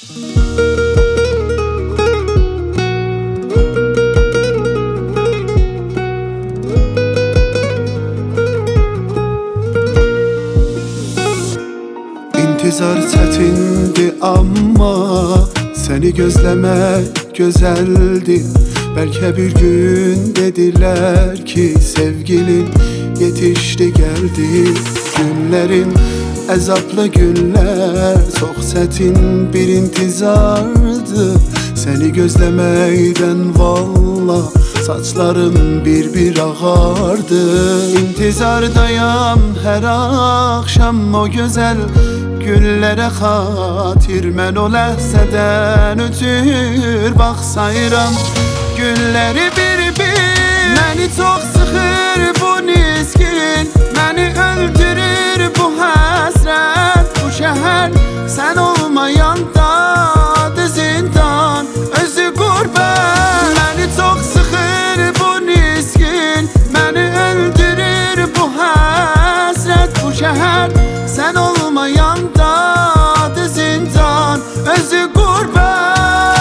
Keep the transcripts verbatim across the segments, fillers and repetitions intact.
İntizar çətindi amma seni gözlemek güzeldi. Belki bir gün dediler ki sevgilin yetişti geldi. Günlerim əzablı günler, çok çetin bir intizardı. Seni gözlemekten valla saçlarım bir bir ağardı. İntizardayam her akşam o güzel güllere xatir. Mən o ləhzədən ötür baxsayıram gülləri bir bir. Məni çox sıxır bu niskin, məni öldürür bu həsrət. Bu şəhər sən olmayanda adı zindan, özü qurbət. Məni çox sıxır bu niskin, məni öldürür bu həsrət. Bu şəhər sən olmayanda adı zindan, özü qurbət.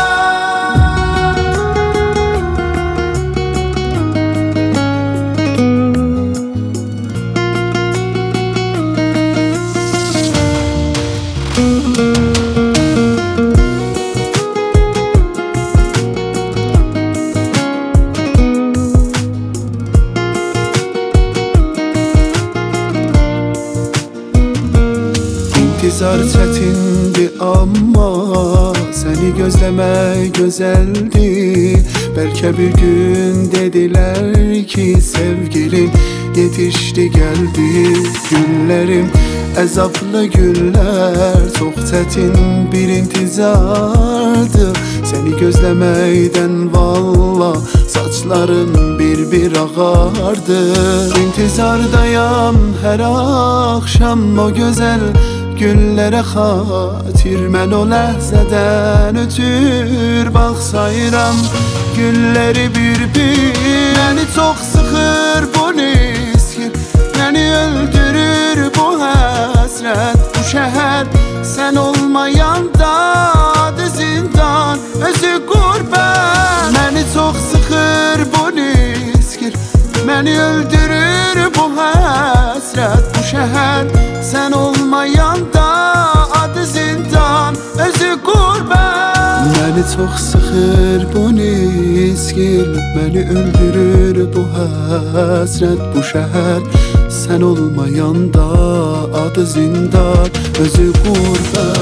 İntizar çetindi amma seni gözlemek güzeldi. Belki bir gün dediler ki sevgilin yetişti geldi. Günlerim əzablı günler, çok çetin bir intizardı. Seni gözlemekten valla saçlarım bir bir ağardı. İntizardayam her akşam o güzel güllere xatir. Mən o ləhzədən ötür baxsayıram gülləri bir bir. Məni çox sıxır bu niskir, məni öldürür bu həsrət. Bu şəhər sən olmayanda adı zindan, özü qurbət. Məni çox sıxır bu niskir, məni öldürür bu həsrət. Bu şəhər sən olmayanda adı zindan, özü qurbət. Məni çox sıxır bu niskin, məni öldürür bu həsrət. Bu şəhər sən olmayanda adı zindan, özü qurbət.